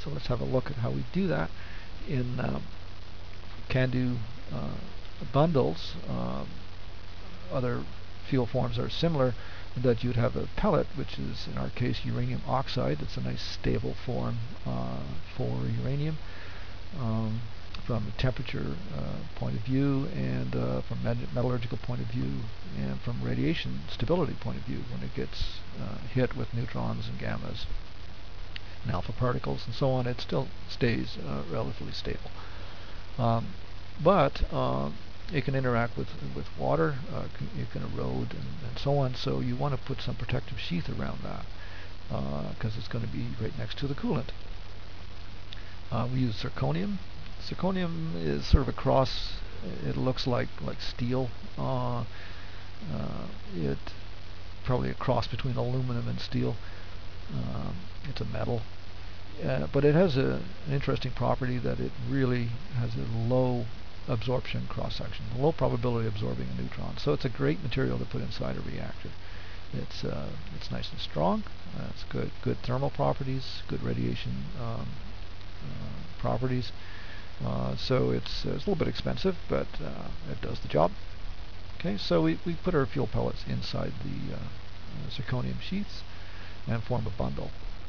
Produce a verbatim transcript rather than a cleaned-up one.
So let's have a look at how we do that in um, CANDO uh, bundles. Um, other fuel forms are similar in that you'd have a pellet, which is in our case uranium oxide. It's a nice stable form uh, for uranium. Um, from a temperature uh, point of view, and uh, from met- metallurgical point of view, and from radiation stability point of view, when it gets uh, hit with neutrons and gammas and alpha particles and so on, it still stays uh, relatively stable. Um, but uh, it can interact with with water, uh, it can erode and, and so on. So you want to put some protective sheath around that because uh, it's going to be right next to the coolant. Uh, we use zirconium. Zirconium is sort of a cross. It looks like like steel. Uh, uh, it probably a cross between aluminum and steel. Um, it's a metal, uh, but it has a, an interesting property that it really has a low absorption cross section, a low probability of absorbing a neutron. So it's a great material to put inside a reactor. It's uh, it's nice and strong. Uh, it's good good thermal properties, good radiation um, uh, properties. Uh, so it's, uh, it's a little bit expensive, but uh, it does the job. Okay, so we, we put our fuel pellets inside the uh, uh, zirconium sheaths and form a bundle.